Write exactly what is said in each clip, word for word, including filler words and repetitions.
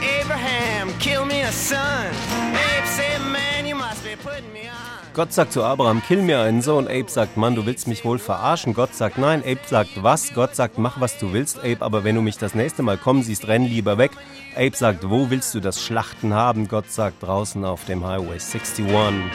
Abraham, kill me a son. Abe said, man, you must be putting me on. Gott sagt zu Abraham, kill mir einen Sohn. Abe sagt, Mann, du willst mich wohl verarschen. Gott sagt, nein. Abe sagt, was? Gott sagt, mach, was du willst, Abe, aber wenn du mich das nächste Mal kommen siehst, renn lieber weg. Abe sagt, wo willst du das Schlachten haben? Gott sagt, draußen auf dem Highway sixty-one.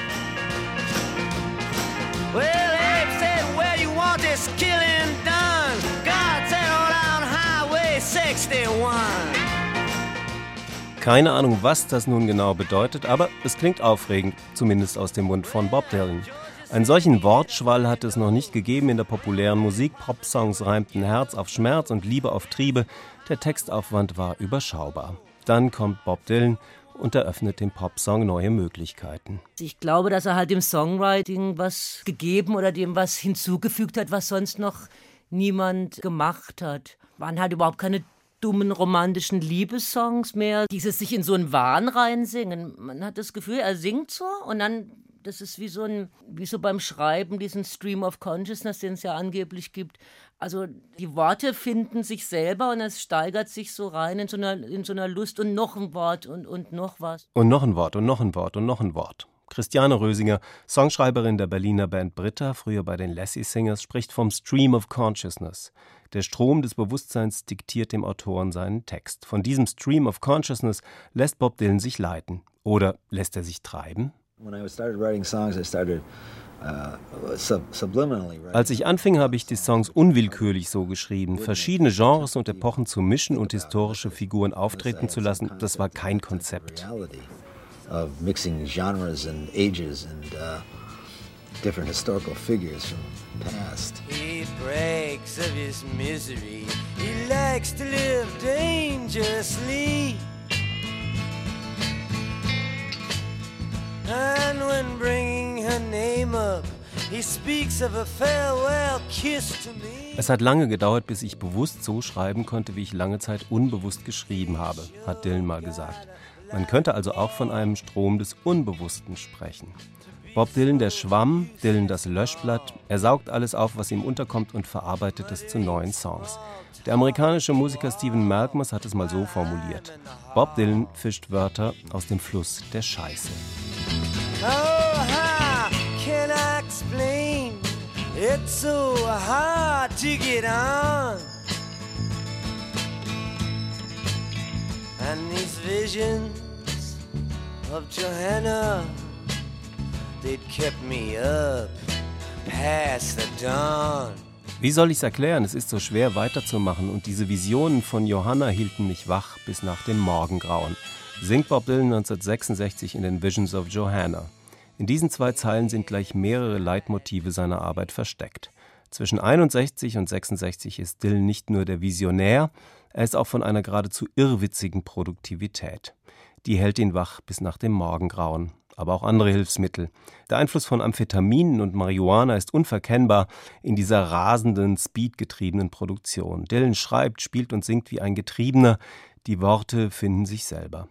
Well, Abe said, where you want this killing done? God said, hold on Highway sixty-one. Keine Ahnung, was das nun genau bedeutet, aber es klingt aufregend, zumindest aus dem Mund von Bob Dylan. Einen solchen Wortschwall hat es noch nicht gegeben in der populären Musik. Popsongs reimten Herz auf Schmerz und Liebe auf Triebe. Der Textaufwand war überschaubar. Dann kommt Bob Dylan und eröffnet dem Popsong neue Möglichkeiten. Ich glaube, dass er halt dem Songwriting was gegeben oder dem was hinzugefügt hat, was sonst noch niemand gemacht hat. Waren halt überhaupt keine dummen romantischen Liebessongs mehr, dieses sich in so einen Wahn reinsingen. Man hat das Gefühl, er singt so und dann, das ist wie so ein, wie so beim Schreiben, diesen Stream of Consciousness, den es ja angeblich gibt. Also die Worte finden sich selber und es steigert sich so rein in so einer, in so einer Lust und noch ein Wort und, und noch was. Und noch ein Wort und noch ein Wort und noch ein Wort. Christiane Rösinger, Songschreiberin der Berliner Band Britta, früher bei den Lassie Singers, spricht vom Stream of Consciousness. Der Strom des Bewusstseins diktiert dem Autoren seinen Text. Von diesem Stream of Consciousness lässt Bob Dylan sich leiten. Oder lässt er sich treiben? Als ich anfing, habe ich die Songs unwillkürlich so geschrieben. Verschiedene Genres und Epochen zu mischen und historische Figuren auftreten zu lassen, das war kein Konzept. Of mixing genres and ages and uh, different historical figures from the past. He breaks of his misery. He likes to live dangerously. And when bringing her name up, he speaks of a farewell kiss to me. Es hat lange gedauert, bis ich bewusst so schreiben konnte, wie ich lange Zeit unbewusst geschrieben habe, hat Dylan mal gesagt. Man könnte also auch von einem Strom des Unbewussten sprechen. Bob Dylan der Schwamm, Dylan das Löschblatt. Er saugt alles auf, was ihm unterkommt und verarbeitet es zu neuen Songs. Der amerikanische Musiker Stephen Malkmus hat es mal so formuliert. Bob Dylan fischt Wörter aus dem Fluss der Scheiße. Oh, how can I explain? It's so hard to get on. And these visions of Johanna, they'd kept me up past the dawn. Wie soll ich's erklären? Es ist so schwer weiterzumachen und diese Visionen von Johanna hielten mich wach bis nach dem Morgengrauen, singt Bob Dylan neunzehnhundertsechsundsechzig in den Visions of Johanna. In diesen zwei Zeilen sind gleich mehrere Leitmotive seiner Arbeit versteckt. Zwischen einundsechzig und sechsundsechzig ist Dylan nicht nur der Visionär, er ist auch von einer geradezu irrwitzigen Produktivität. Die hält ihn wach bis nach dem Morgengrauen. Aber auch andere Hilfsmittel. Der Einfluss von Amphetaminen und Marihuana ist unverkennbar in dieser rasenden, speedgetriebenen Produktion. Dylan schreibt, spielt und singt wie ein Getriebener. Die Worte finden sich selber.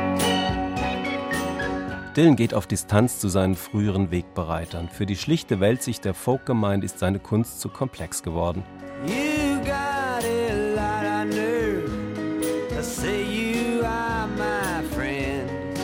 Dylan geht auf Distanz zu seinen früheren Wegbereitern. Für die schlichte Weltsicht der Folkgemeinde ist seine Kunst zu komplex geworden. You got a lot of nerve to say you are my friend.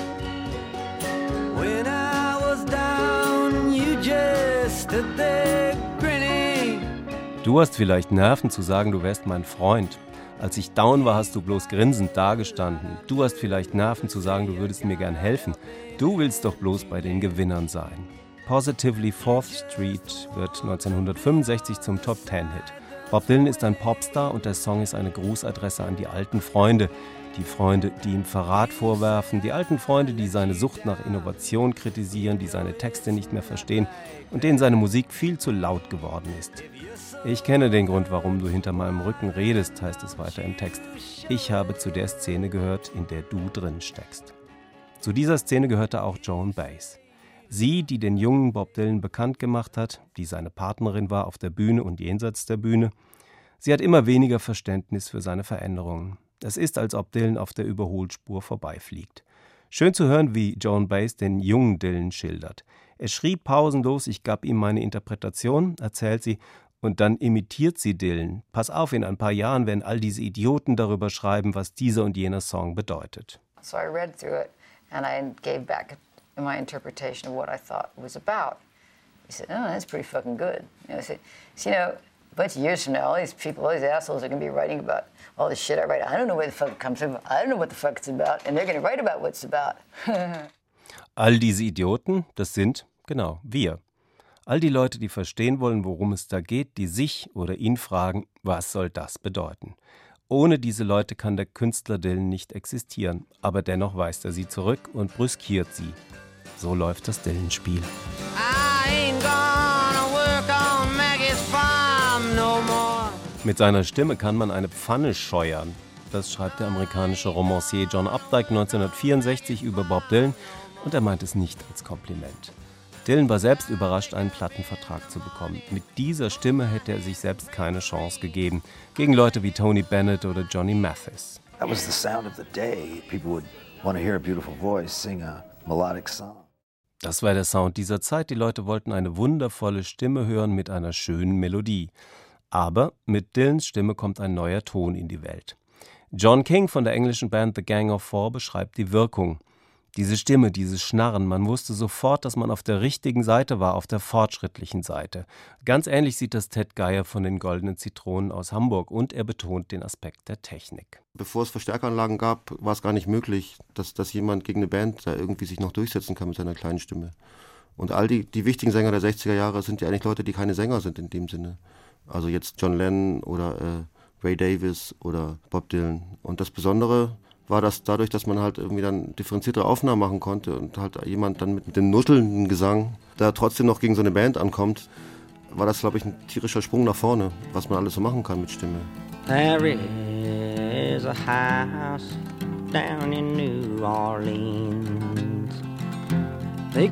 When I was down, you just stood there grinning. Du hast vielleicht Nerven zu sagen, du wärst mein Freund. Als ich down war, hast du bloß grinsend dagestanden. Du hast vielleicht Nerven zu sagen, du würdest mir gern helfen. Du willst doch bloß bei den Gewinnern sein. Positively Fourth Street wird neunzehnhundertfünfundsechzig zum Top-Ten-Hit. Bob Dylan ist ein Popstar und der Song ist eine Grußadresse an die alten Freunde. Die Freunde, die ihm Verrat vorwerfen, die alten Freunde, die seine Sucht nach Innovation kritisieren, die seine Texte nicht mehr verstehen und denen seine Musik viel zu laut geworden ist. Ich kenne den Grund, warum du hinter meinem Rücken redest, heißt es weiter im Text. Ich habe zu der Szene gehört, in der du drin steckst. Zu dieser Szene gehörte auch Joan Baez. Sie, die den jungen Bob Dylan bekannt gemacht hat, die seine Partnerin war auf der Bühne und jenseits der Bühne, sie hat immer weniger Verständnis für seine Veränderungen. Es ist, als ob Dylan auf der Überholspur vorbeifliegt. Schön zu hören, wie Joan Baez den jungen Dylan schildert. Er schrieb pausenlos, ich gab ihm meine Interpretation, erzählt sie, Und dann imitiert sie Dylan. Pass auf, in ein paar Jahren werden all diese Idioten darüber schreiben, was dieser und jener Song bedeutet. So I read through it and I gave back my interpretation of what I thought it was about. He said, oh, that's pretty fucking good. You know, I said, so, you know, a bunch of years from now, all these people, all these assholes are going to be writing about all the shit I write. I don't know where the fuck it comes from. I don't know what the fuck it's about. And they're going to write about what it's about. All diese Idioten, das sind, genau, wir. All die Leute, die verstehen wollen, worum es da geht, die sich oder ihn fragen, was soll das bedeuten? Ohne diese Leute kann der Künstler Dylan nicht existieren, aber dennoch weist er sie zurück und brüskiert sie. So läuft das Dylan-Spiel. Mit seiner Stimme kann man eine Pfanne scheuern. Das schreibt der amerikanische Romancier John Updike neunzehnhundertvierundsechzig über Bob Dylan und er meint es nicht als Kompliment. Dylan war selbst überrascht, einen Plattenvertrag zu bekommen. Mit dieser Stimme hätte er sich selbst keine Chance gegeben. Gegen Leute wie Tony Bennett oder Johnny Mathis. That was the sound of the day. People would want to hear a beautiful voice sing a melodic song. Das war der Sound dieser Zeit. Die Leute wollten eine wundervolle Stimme hören mit einer schönen Melodie. Aber mit Dylans Stimme kommt ein neuer Ton in die Welt. John King von der englischen Band The Gang of Four beschreibt die Wirkung. Diese Stimme, dieses Schnarren, man wusste sofort, dass man auf der richtigen Seite war, auf der fortschrittlichen Seite. Ganz ähnlich sieht das Ted Geier von den Goldenen Zitronen aus Hamburg und er betont den Aspekt der Technik. Bevor es Verstärkeranlagen gab, war es gar nicht möglich, dass, dass jemand gegen eine Band da irgendwie sich noch durchsetzen kann mit seiner kleinen Stimme. Und all die, die wichtigen Sänger der sechziger Jahre sind ja eigentlich Leute, die keine Sänger sind in dem Sinne. Also jetzt John Lennon oder äh, Ray Davies oder Bob Dylan. Und das Besondere war das dadurch, dass man halt irgendwie dann differenziertere Aufnahmen machen konnte und halt jemand dann mit dem nuschelnden Gesang da trotzdem noch gegen so eine Band ankommt, war das, glaube ich, ein tierischer Sprung nach vorne, was man alles so machen kann mit Stimme. There is a house down in New Orleans. They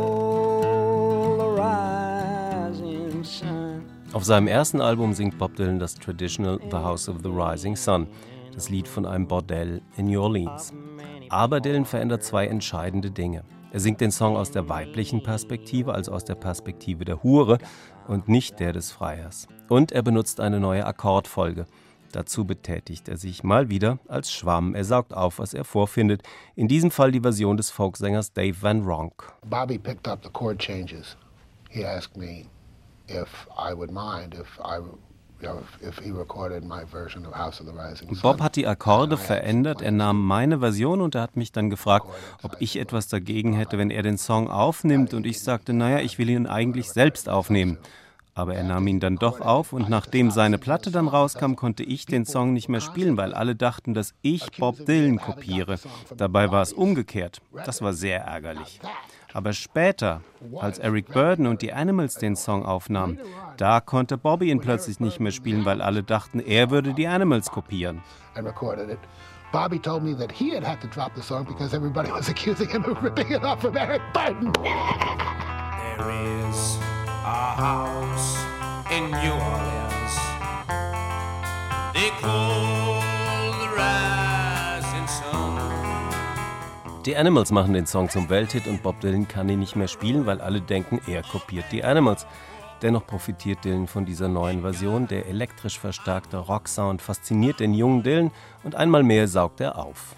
call the rising sun. Auf seinem ersten Album singt Bob Dylan das Traditional The House of the Rising Sun, das Lied von einem Bordell in New Orleans. Aber Dylan verändert zwei entscheidende Dinge. Er singt den Song aus der weiblichen Perspektive, also aus der Perspektive der Hure und nicht der des Freiers. Und er benutzt eine neue Akkordfolge. Dazu betätigt er sich mal wieder als Schwamm. Er saugt auf, was er vorfindet. In diesem Fall die Version des Folksängers Dave Van Ronk. Bobby picked up the chord changes. He asked me if I would mind if I Bob hat die Akkorde verändert, er nahm meine Version und er hat mich dann gefragt, ob ich etwas dagegen hätte, wenn er den Song aufnimmt und ich sagte, naja, ich will ihn eigentlich selbst aufnehmen. Aber er nahm ihn dann doch auf und nachdem seine Platte dann rauskam, konnte ich den Song nicht mehr spielen, weil alle dachten, dass ich Bob Dylan kopiere. Dabei war es umgekehrt. Das war sehr ärgerlich. Aber später, als Eric Burdon und die Animals den Song aufnahmen, da konnte Bobby ihn plötzlich nicht mehr spielen, weil alle dachten, er würde die Animals kopieren. Bobby told me that he had had to drop the song because everybody was accusing him of ripping it off of Eric Burdon. There is a house in New Orleans. They call the rising sun. Die Animals machen den Song zum Welthit und Bob Dylan kann ihn nicht mehr spielen, weil alle denken, er kopiert die Animals. Dennoch profitiert Dylan von dieser neuen Version. Der elektrisch verstärkte Rocksound fasziniert den jungen Dylan und einmal mehr saugt er auf.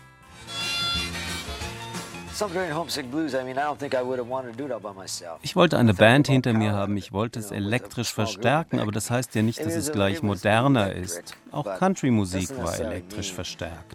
Ich wollte eine Band hinter mir haben, ich wollte es elektrisch verstärken, aber das heißt ja nicht, dass es gleich moderner ist. Auch Country-Musik war elektrisch verstärkt.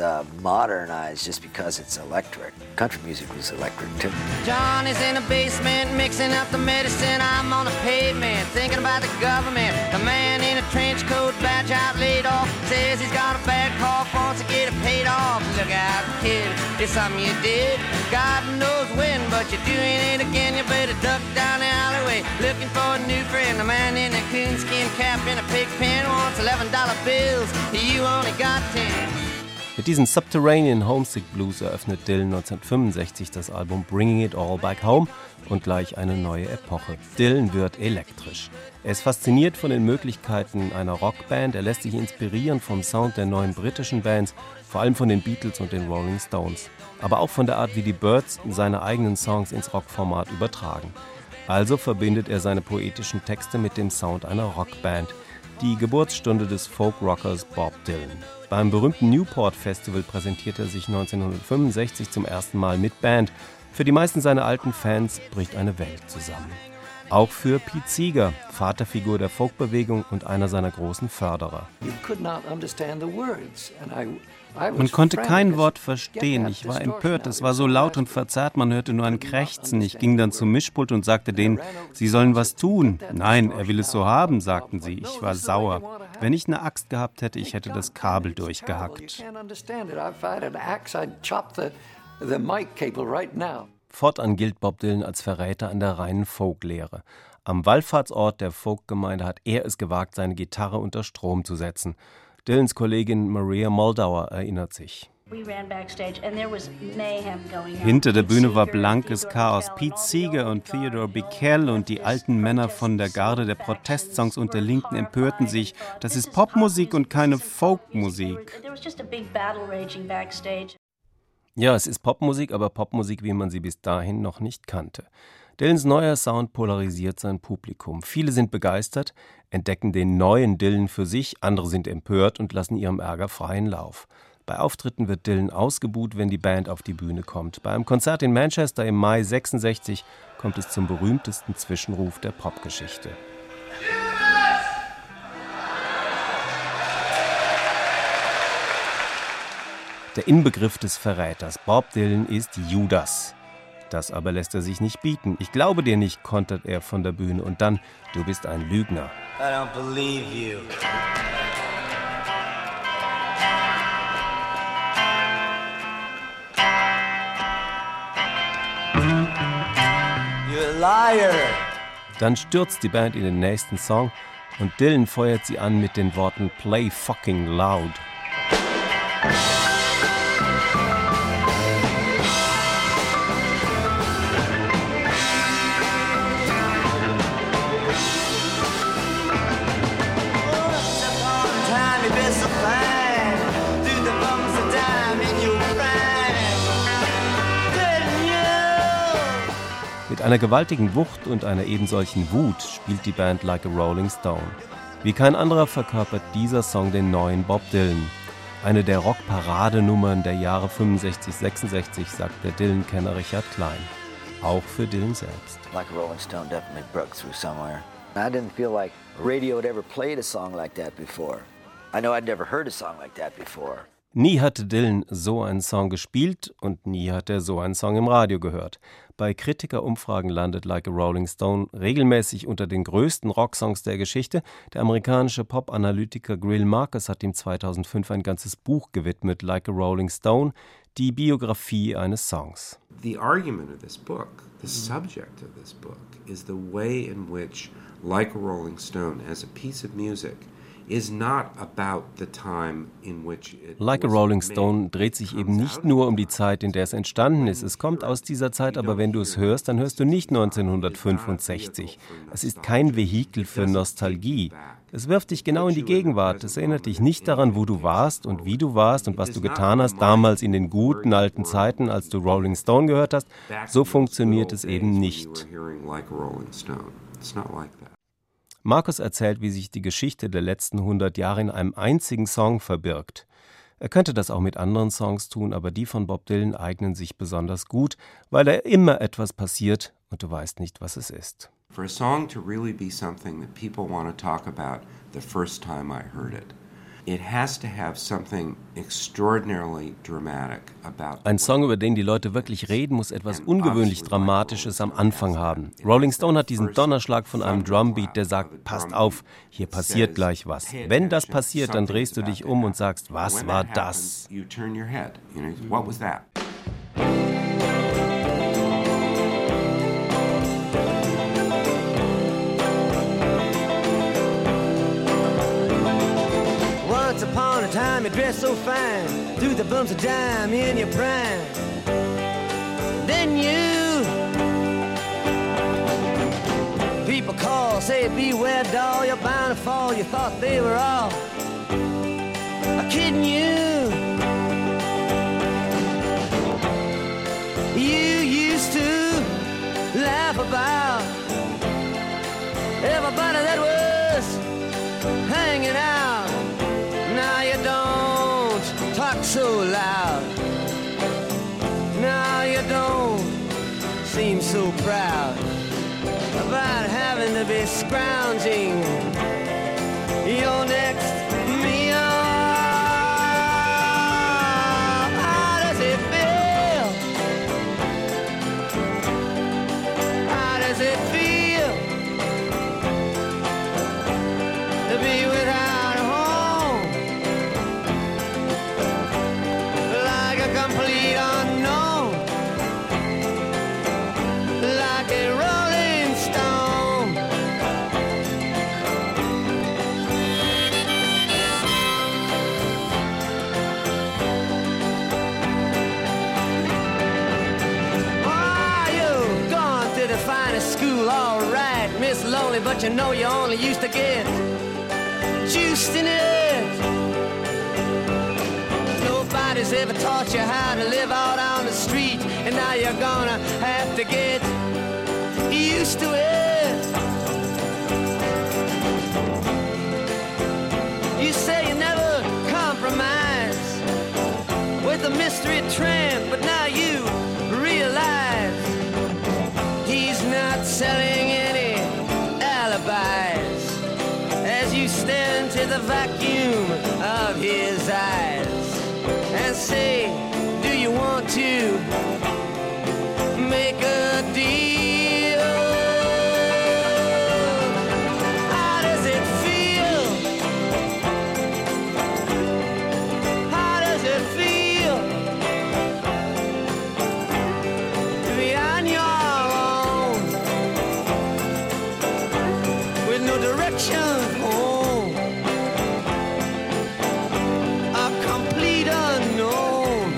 John is in the basement mixing up the medicine. I'm on the pavement thinking about the government. The man in a trench coat, badge out, laid off, says he's got a bad cough, wants to get it paid off. Look out, kid, it's something you did. God knows when, but you're doing it again. You better duck down the alleyway, looking for a new friend. The man in a coonskin cap in a pig pen wants eleven dollar bills. You only got ten. Mit diesem Subterranean Homesick Blues eröffnet Dylan neunzehnhundertfünfundsechzig das Album Bringing It All Back Home und gleich eine neue Epoche. Dylan wird elektrisch. Er ist fasziniert von den Möglichkeiten einer Rockband. Er lässt sich inspirieren vom Sound der neuen britischen Bands, vor allem von den Beatles und den Rolling Stones. Aber auch von der Art, wie die Byrds seine eigenen Songs ins Rockformat übertragen. Also verbindet er seine poetischen Texte mit dem Sound einer Rockband. Die Geburtsstunde des Folk-Rockers Bob Dylan. Beim berühmten Newport Festival präsentiert er sich neunzehnhundertfünfundsechzig zum ersten Mal mit Band. Für die meisten seiner alten Fans bricht eine Welt zusammen. Auch für Pete Seeger, Vaterfigur der Folkbewegung und einer seiner großen Förderer. Man konnte kein Wort verstehen. Ich war empört. Es war so laut und verzerrt, man hörte nur ein Krächzen. Ich ging dann zum Mischpult und sagte denen, sie sollen was tun. Nein, er will es so haben, sagten sie. Ich war sauer. Wenn ich eine Axt gehabt hätte, ich hätte das Kabel durchgehackt. Fortan gilt Bob Dylan als Verräter an der reinen Folklehre. Am Wallfahrtsort der Folkgemeinde hat er es gewagt, seine Gitarre unter Strom zu setzen. Dylans Kollegin Maria Moldauer erinnert sich. Hinter der Bühne war blankes Chaos. Pete Seeger und Theodore Bikel und die alten Männer von der Garde der Protestsongs und der Linken empörten sich. Das ist Popmusik und keine Folkmusik. Ja, es ist Popmusik, aber Popmusik, wie man sie bis dahin noch nicht kannte. Dylans neuer Sound polarisiert sein Publikum. Viele sind begeistert, entdecken den neuen Dylan für sich, andere sind empört und lassen ihrem Ärger freien Lauf. Bei Auftritten wird Dylan ausgebuht, wenn die Band auf die Bühne kommt. Bei einem Konzert in Manchester im Mai sechsundsechzig kommt es zum berühmtesten Zwischenruf der Popgeschichte. Der Inbegriff des Verräters. Bob Dylan ist Judas. Das aber lässt er sich nicht bieten. Ich glaube dir nicht, kontert er von der Bühne. Und dann, du bist ein Lügner. I don't believe you. You're a liar. Dann stürzt die Band in den nächsten Song und Dylan feuert sie an mit den Worten Play fucking loud. Mit einer gewaltigen Wucht und einer ebensolchen Wut spielt die Band Like a Rolling Stone. Wie kein anderer verkörpert dieser Song den neuen Bob Dylan. Eine der Rock-Paradenummern der Jahre fünfundsechzig, sechsundsechzig, sagt der Dylan-Kenner Richard Klein. Auch für Dylan selbst. Like a Rolling Stone definitely broke through somewhere. I didn't feel like radio had ever played a song like that before. I know I'd never heard a song like that before. Nie hatte Dylan so einen Song gespielt und nie hat er so einen Song im Radio gehört. Bei Kritikerumfragen landet Like a Rolling Stone regelmäßig unter den größten Rocksongs der Geschichte. Der amerikanische Pop-Analytiker Greil Marcus hat ihm zweitausendfünf ein ganzes Buch gewidmet, Like a Rolling Stone, die Biografie eines Songs. The argument of this book, the subject of this book, is the way in which Like a Rolling Stone as a piece of music is not about the time in which it Like a Rolling Stone dreht sich eben nicht nur um die Zeit, in der es entstanden ist. Es kommt aus dieser Zeit, aber wenn du es hörst, dann hörst du nicht neunzehnhundertfünfundsechzig. Es ist kein Vehikel für Nostalgie. Es wirft dich genau in die Gegenwart. Es erinnert dich nicht daran, wo du warst und wie du warst und was du getan hast, damals in den guten alten Zeiten, als du Rolling Stone gehört hast. So funktioniert es eben nicht. Marcus erzählt, wie sich die Geschichte der letzten hundert Jahre in einem einzigen Song verbirgt. Er könnte das auch mit anderen Songs tun, aber die von Bob Dylan eignen sich besonders gut, weil da immer etwas passiert und du weißt nicht, was es ist. For a song to really be something that people want to talk about the first time I heard it, it has to have something extraordinarily dramatic about. Ein Song, über den die Leute wirklich reden, muss etwas ungewöhnlich Dramatisches am Anfang haben. Rolling Stone hat diesen Donnerschlag von einem Drumbeat, der sagt, passt auf, hier passiert gleich was. Wenn das passiert, dann drehst du dich um und sagst, was war das? You turn your head, you know, what was that? Once upon a time you dressed so fine, threw the bumps of dime in your prime. Then you, people call, say beware doll, you're bound to fall. You thought they were all kidding you. You used to laugh about a bunny that was hanging out. Now you don't talk so loud. Now you don't seem so proud about having to be scrounging your next meal. How does it feel? How does it feel to be without a home? Like a complete unknown, like a rolling stone. Oh, you've gone to the finest school, all right, Miss Lonely, but you know you only used to get juiced in it. Nobody's ever taught you how to live out on the street, and now you're gonna have to get used to it. You say you never compromise with a mystery tramp, but now you realize he's not selling any alibis as you stare into the vacuum of his eyes and say, do you want to make a deal? How does it feel? How does it feel to be on your own with no direction home? A complete unknown,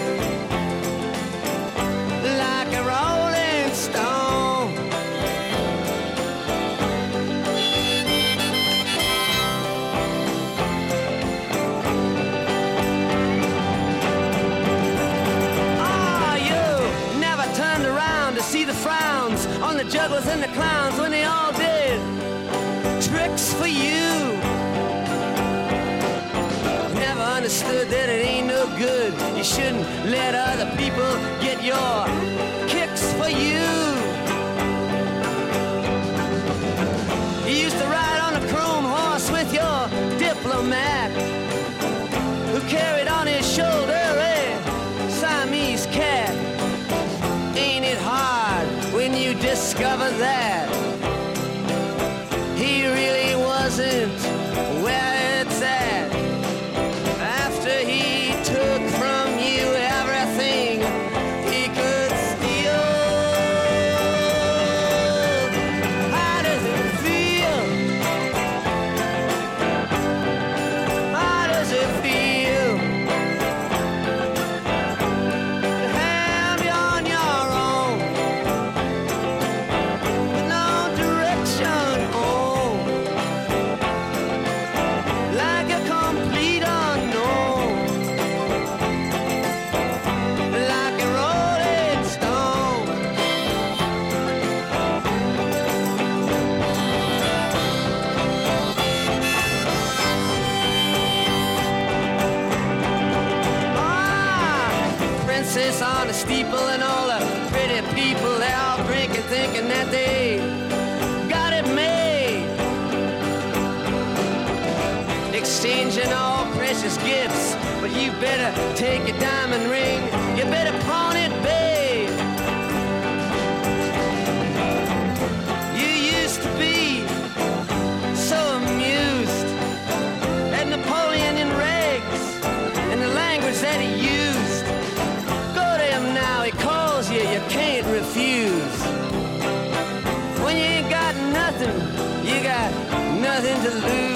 like a rolling stone. Ah, you never turned around to see the frowns on the jugglers and the clowns when they all did tricks for you. Never understood that it ain't no good. You shouldn't let other people get your kicks for you. You used to ride on a chrome horse with your diplomat, who carried on his shoulder a Siamese cat. Ain't it hard when you discover that he really wasn't where it's at? After he took from you everything he could steal. How does it feel? How does it feel to have you on your own with no direction home, like a complete unknown, like a rolling stone? Ah, princess on the steeple and all the pretty people, they all drinking, thinking that they got it made, exchanging all precious gifts. But you better take your diamond ring, you better pawn it, babe. You used to be so amused at Napoleon in rags and the language that he used. Go to him now, he calls you, you can't refuse. When you ain't got nothing, you got nothing to lose.